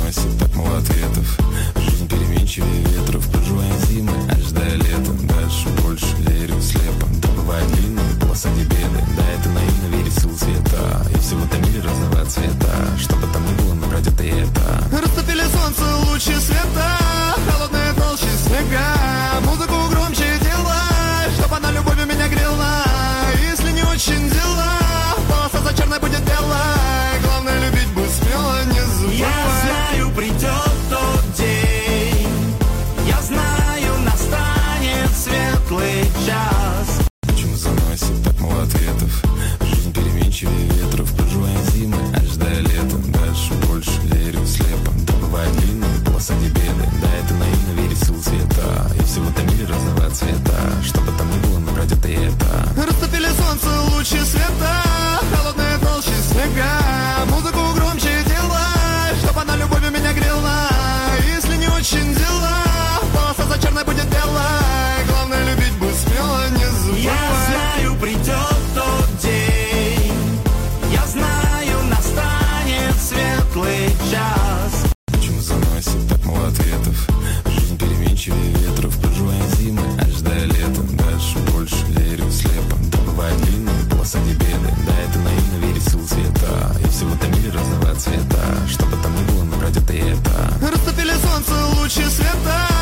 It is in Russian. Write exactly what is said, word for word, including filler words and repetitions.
заносит так мало ответов. Жизнь переменчивее ветров. Проживаем зимы, аж до лета. Дальше больше верю слепо. Добывает длинные полоса беды. Да, это наивно верить в силу света. И все в этом мире разного цвета. Что бы там ни было, но пройдет и это. Растопили солнце лучи света, холодные толщи снега. Музыку громче делай, чтоб она любовью меня грела. Если не очень дела, полоса за черной будет белой. Главное любить бы смело, не забывай. Я знаю, придет тот день. Я знаю, настанет светлый час. Почему заносит так мало ответов? Жизнь переменчивее ветров. Проживаем зимы, аж до лета. Дальше больше верю слепо. Добывает длинные полоса беды. Да, это наивно верить в силу света. И все в этом мире разного цвета. Что бы там ни было, но пройдет и это. Растопили солнце лучи света, холодные толщи снега. Музыку громче делай, чтоб она любовью меня грела. Если не очень дела, полоса за черной будет белой. Главное любить бы смело, не забывай. Я знаю, придет тот день. Я знаю, настанет светлый час. Почему заносит так мало ответов? Жизнь переменчивее ветров. Проживаем зимы, аж до лета. Дальше больше верю слепо. Добывает длинные полоса беды. Да, это наивно верить в силу света. И все в этом мире разного цвета. Что бы там ни было, но пройдет и это. Растопили солнце лучи света,